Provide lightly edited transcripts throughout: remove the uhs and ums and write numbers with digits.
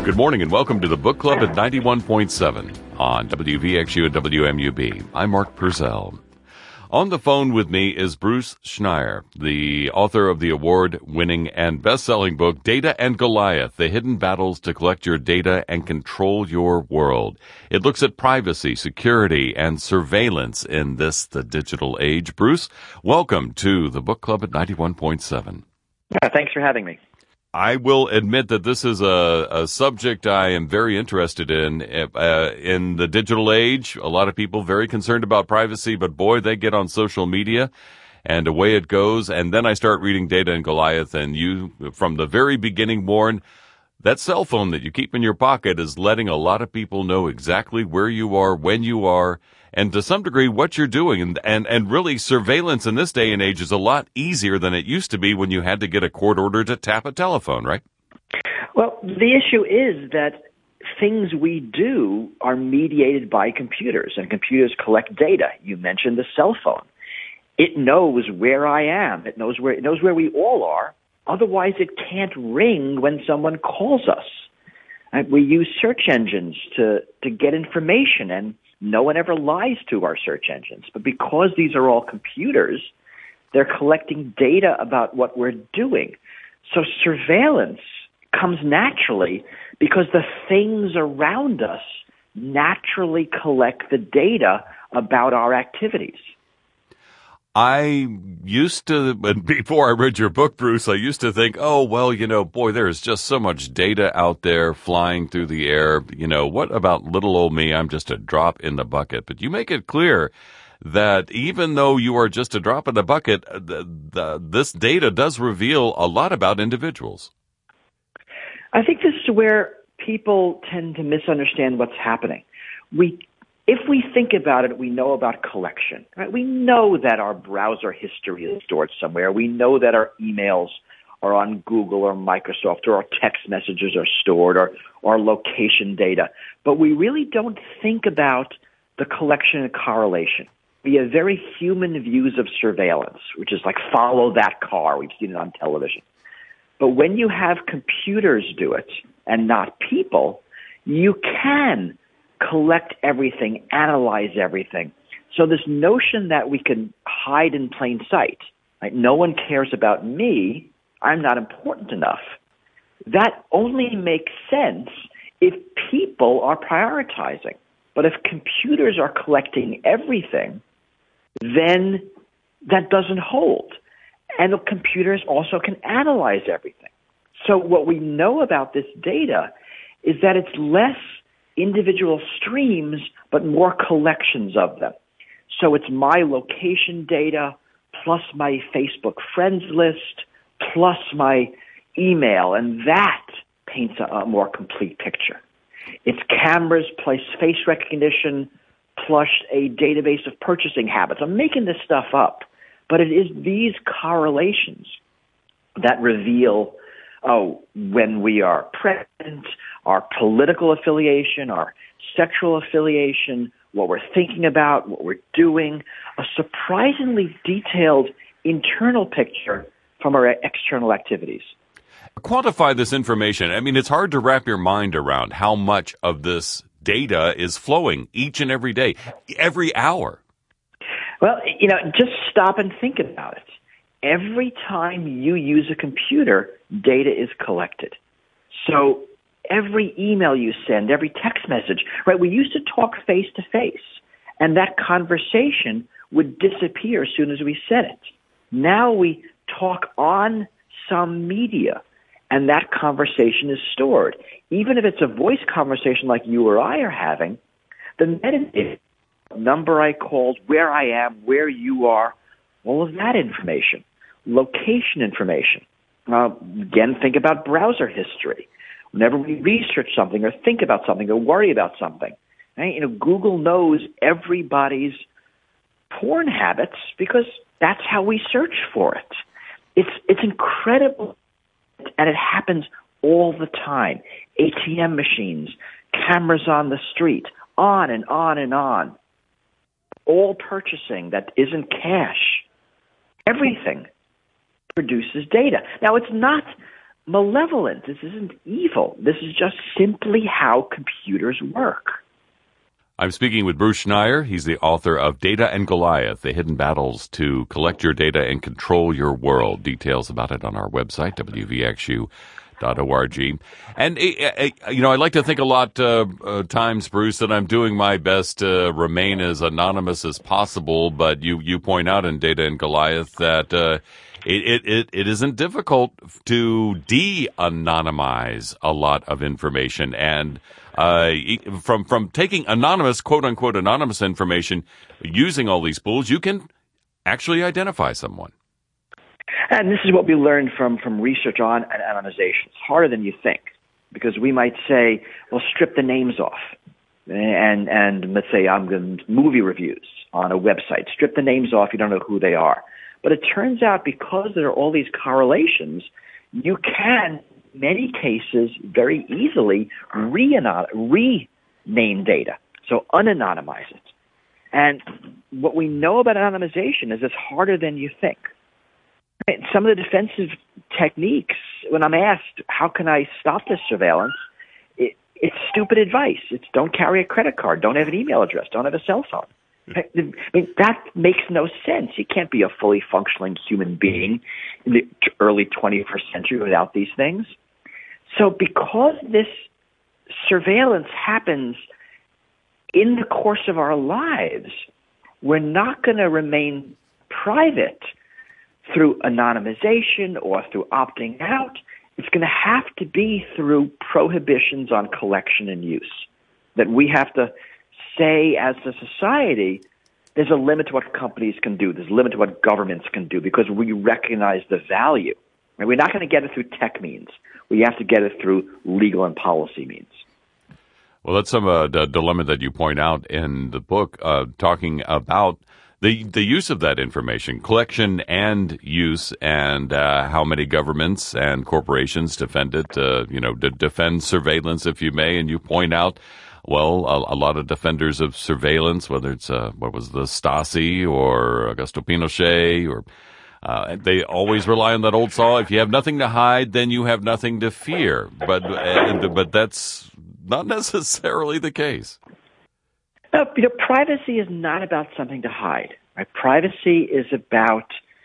Good morning and welcome to the Book Club at 91.7 on WVXU and WMUB. I'm Mark Purcell. On the phone with me is Bruce Schneier, the author of the award-winning and best-selling book, Data and Goliath, The Hidden Battles to Collect Your Data and Control Your World. It looks at privacy, security, and surveillance in the digital age. Bruce, welcome to the Book Club at 91.7. Thanks for having me. I will admit that this is a subject I am very interested in the digital age. A lot of people very concerned about privacy, but boy, they get on social media and away it goes. And then I start reading Data and Goliath, and you, from the very beginning, warn that cell phone that you keep in your pocket is letting a lot of people know exactly where you are, when you are, and to some degree what you're doing. And really, surveillance in this day and age is a lot easier than it used to be when you had to get a court order to tap a telephone, right? Well, the issue is that things we do are mediated by computers, and computers collect data. You mentioned the cell phone. It knows where I am. It knows where we all are. Otherwise, it can't ring when someone calls us. We use search engines to get information, and no one ever lies to our search engines. But because these are all computers, they're collecting data about what we're doing. So surveillance comes naturally because the things around us naturally collect the data about our activities. I used to, before I read your book, Bruce, I used to think, oh, well, boy, there is just so much data out there flying through the air. What about little old me? I'm just a drop in the bucket. But you make it clear that even though you are just a drop in the bucket, this data does reveal a lot about individuals. I think this is where people tend to misunderstand what's happening. If we think about it, we know about collection, right? We know that our browser history is stored somewhere. We know that our emails are on Google or Microsoft, or our text messages are stored, or our location data. But we really don't think about the collection and correlation. We have very human views of surveillance, which is like follow that car. We've seen it on television. But when you have computers do it and not people, you can collect everything, analyze everything. So this notion that we can hide in plain sight, right? No one cares about me, I'm not important enough, that only makes sense if people are prioritizing. But if computers are collecting everything, then that doesn't hold. And the computers also can analyze everything. So what we know about this data is that it's less individual streams, but more collections of them. So it's my location data, plus my Facebook friends list, plus my email, and that paints a more complete picture. It's cameras plus face recognition, plus a database of purchasing habits. I'm making this stuff up, but it is these correlations that reveal when we are pregnant, our political affiliation, our sexual affiliation, what we're thinking about, what we're doing, a surprisingly detailed internal picture from our external activities. Quantify this information. I mean, it's hard to wrap your mind around how much of this data is flowing each and every day, every hour. Well, just stop and think about it. Every time you use a computer, data is collected. So every email you send, every text message, right? We used to talk face to face, and that conversation would disappear as soon as we said it. Now we talk on some media, and that conversation is stored. Even if it's a voice conversation like you or I are having, the metadata, number I called, where I am, where you are, all of that information, location information. Again, think about browser history. Whenever we research something or think about something or worry about something, right? Google knows everybody's porn habits because that's how we search for it. It's incredible, and it happens all the time. ATM machines, cameras on the street, on and on and on. All purchasing that isn't cash, everything produces data. Now, it's not malevolent. This isn't evil. This is just simply how computers work. I'm speaking with Bruce Schneier. He's the author of Data and Goliath, The Hidden Battles to Collect Your Data and Control Your World. Details about it on our website, wvxu.org. And, I like to think a lot times, Bruce, that I'm doing my best to remain as anonymous as possible, but you point out in Data and Goliath that it isn't difficult to de-anonymize a lot of information. And from taking anonymous, quote-unquote anonymous information, using all these tools, you can actually identify someone. And this is what we learned from research on anonymization. It's harder than you think, because we might say, well, strip the names off. And let's say I'm going to movie reviews on a website. Strip the names off, you don't know who they are. But it turns out because there are all these correlations, you can, in many cases, very easily rename data, so unanonymize it. And what we know about anonymization is it's harder than you think. Some of the defensive techniques, when I'm asked, how can I stop this surveillance, it's stupid advice. It's don't carry a credit card, don't have an email address, don't have a cell phone. I mean, that makes no sense. You can't be a fully functioning human being in the early 21st century without these things. So because this surveillance happens in the course of our lives, we're not going to remain private through anonymization or through opting out. It's going to have to be through prohibitions on collection and use, that we have to say as a society, there's a limit to what companies can do. There's a limit to what governments can do because we recognize the value. And we're not going to get it through tech means. We have to get it through legal and policy means. Well, that's some dilemma that you point out in the book, talking about the use of that information, collection and use, and how many governments and corporations defend it, defend surveillance, if you may. And you point out, well, a lot of defenders of surveillance, whether it's, the Stasi or Augusto Pinochet, or they always rely on that old saw, if you have nothing to hide, then you have nothing to fear. But that's not necessarily the case. Privacy is not about something to hide. Right? Privacy is about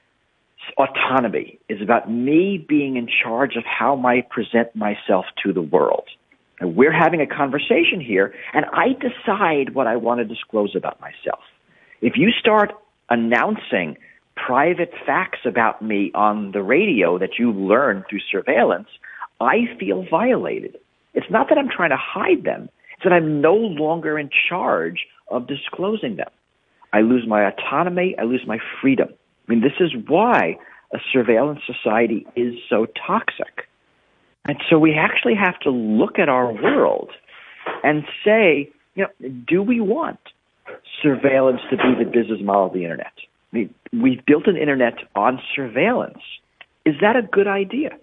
autonomy, is about me being in charge of how I present myself to the world. And we're having a conversation here, and I decide what I want to disclose about myself. If you start announcing private facts about me on the radio that you learn through surveillance, I feel violated. It's not that I'm trying to hide them. It's that I'm no longer in charge of disclosing them. I lose my autonomy. I lose my freedom. I mean, this is why a surveillance society is so toxic. And so we actually have to look at our world and say, do we want surveillance to be the business model of the Internet? I mean, we've built an Internet on surveillance. Is that a good idea?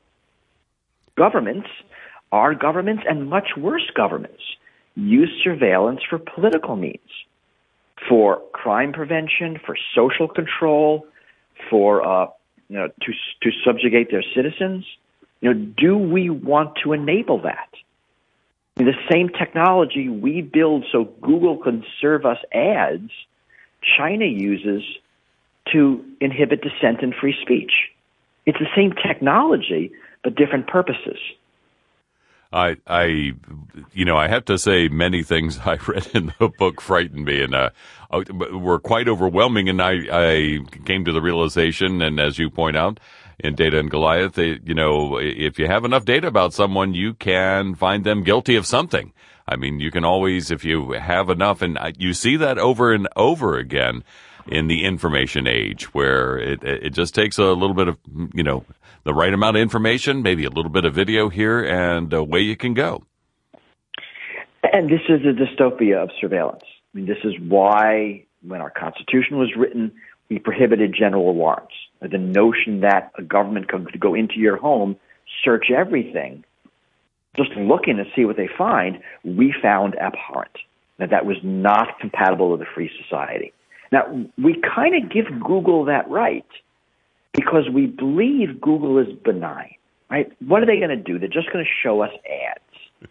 Our governments, and much worse governments, use surveillance for political means, for crime prevention, for social control, for to subjugate their citizens. Do we want to enable that? The same technology we build so Google can serve us ads, China uses to inhibit dissent and free speech. It's the same technology, but different purposes. I have to say many things I read in the book frightened me and were quite overwhelming. And I came to the realization, and as you point out in Data and Goliath, if you have enough data about someone, you can find them guilty of something. I mean, you can always, if you have enough, and you see that over and over again in the information age, where it just takes a little bit of, the right amount of information, maybe a little bit of video here, and away you can go. And this is a dystopia of surveillance. I mean, this is why when our Constitution was written, we prohibited general warrants. The notion that a government could go into your home, search everything, just looking to see what they find, we found abhorrent. That was not compatible with a free society. Now, we kind of give Google that right because we believe Google is benign. right? What are they going to do? They're just going to show us ads.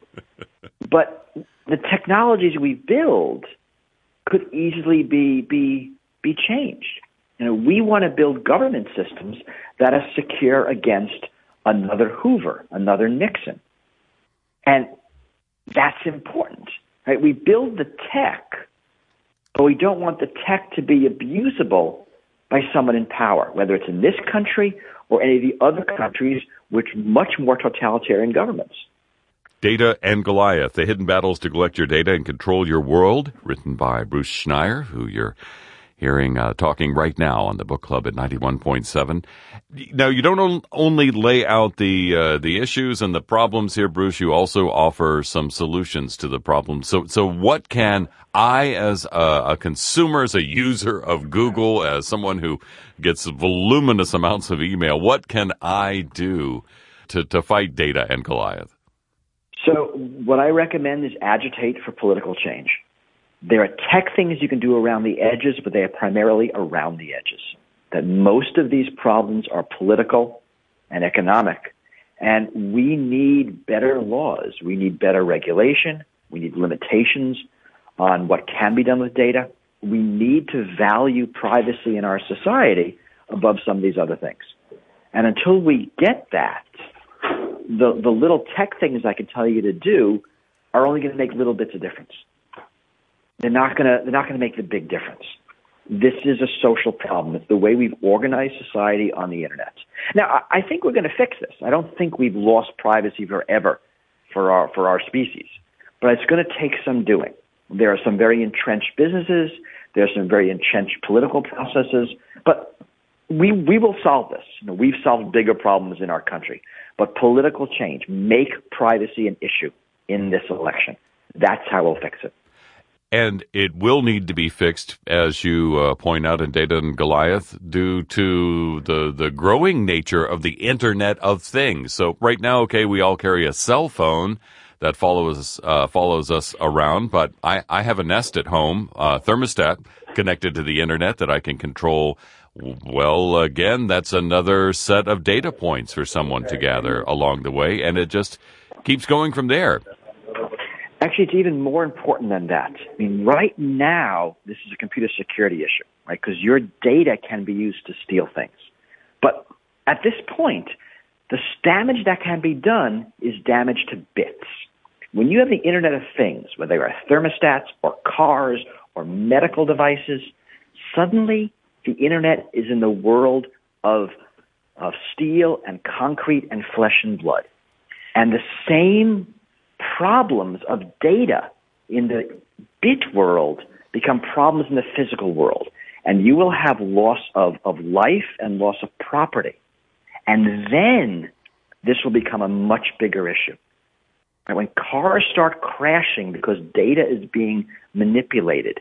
But the technologies we build could easily be changed. We want to build government systems that are secure against another Hoover, another Nixon. And that's important, right? We build the tech, but we don't want the tech to be abusable by someone in power, whether it's in this country or any of the other countries with much more totalitarian governments. Data and Goliath, The Hidden Battles to Collect Your Data and Control Your World, written by Bruce Schneier, who you're hearing talking right now on the Book Club at 91.7. Now, you don't only lay out the issues and the problems here, Bruce, you also offer some solutions to the problems. So what can I, as a consumer, as a user of Google, as someone who gets voluminous amounts of email, what can I do to fight Data and Goliath? So what I recommend is agitate for political change. There are tech things you can do around the edges, but they are primarily around the edges. That most of these problems are political and economic, and we need better laws. We need better regulation. We need limitations on what can be done with data. We need to value privacy in our society above some of these other things. And until we get that, the little tech things I can tell you to do are only going to make little bits of difference. They're not going to make the big difference. This is a social problem. It's the way we've organized society on the internet. Now, I think we're going to fix this. I don't think we've lost privacy forever for our species, but it's going to take some doing. There are some very entrenched businesses. There are some very entrenched political processes, but we will solve this. We've solved bigger problems in our country, but political change, make privacy an issue in this election. That's how we'll fix it. And it will need to be fixed, as you point out in Data and Goliath, due to the growing nature of the Internet of Things. So right now, okay, we all carry a cell phone that follows us around, but I have a Nest at home, thermostat connected to the Internet that I can control. Well, again, that's another set of data points for someone to gather along the way, and it just keeps going from there. Actually, it's even more important than that. I mean, right now, this is a computer security issue, right? Because your data can be used to steal things. But at this point, the damage that can be done is damage to bits. When you have the Internet of Things, whether they are thermostats or cars or medical devices, suddenly the Internet is in the world of steel and concrete and flesh and blood. And the same problems of data in the bit world become problems in the physical world. And you will have loss of life and loss of property. And then this will become a much bigger issue. And when cars start crashing because data is being manipulated,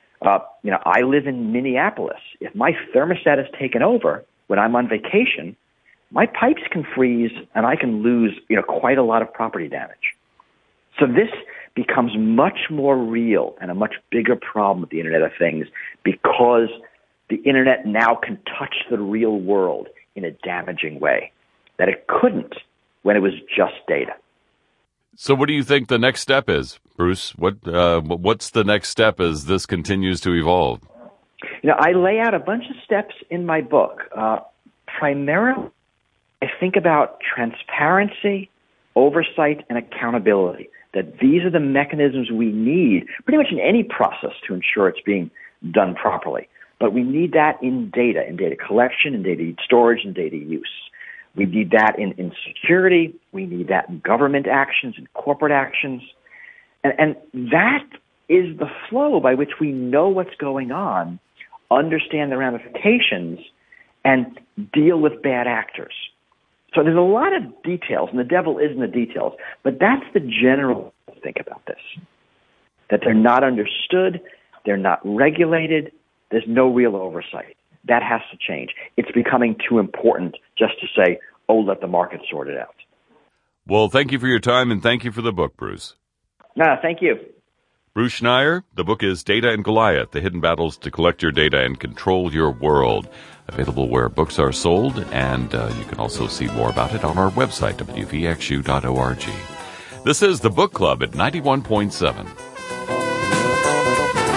I live in Minneapolis. If my thermostat is taken over when I'm on vacation, my pipes can freeze and I can lose, quite a lot of property damage. So this becomes much more real and a much bigger problem with the Internet of Things because the Internet now can touch the real world in a damaging way that it couldn't when it was just data. So what do you think the next step is, Bruce? What's the next step as this continues to evolve? I lay out a bunch of steps in my book. Primarily, I think about transparency, oversight, and accountability, that these are the mechanisms we need pretty much in any process to ensure it's being done properly. But we need that in data collection, in data storage, and data use. We need that in security. We need that in government actions and corporate actions. And that is the flow by which we know what's going on, understand the ramifications, and deal with bad actors. So there's a lot of details, and the devil is in the details, but that's the general think about this, that they're not understood, they're not regulated, there's no real oversight. That has to change. It's becoming too important just to say, let the market sort it out. Well, thank you for your time, and thank you for the book, Bruce. Thank you. Bruce Schneier, the book is Data and Goliath, The Hidden Battles to Collect Your Data and Control Your World. available where books are sold, and you can also see more about it on our website, wvxu.org. This is the Book Club at 91.7.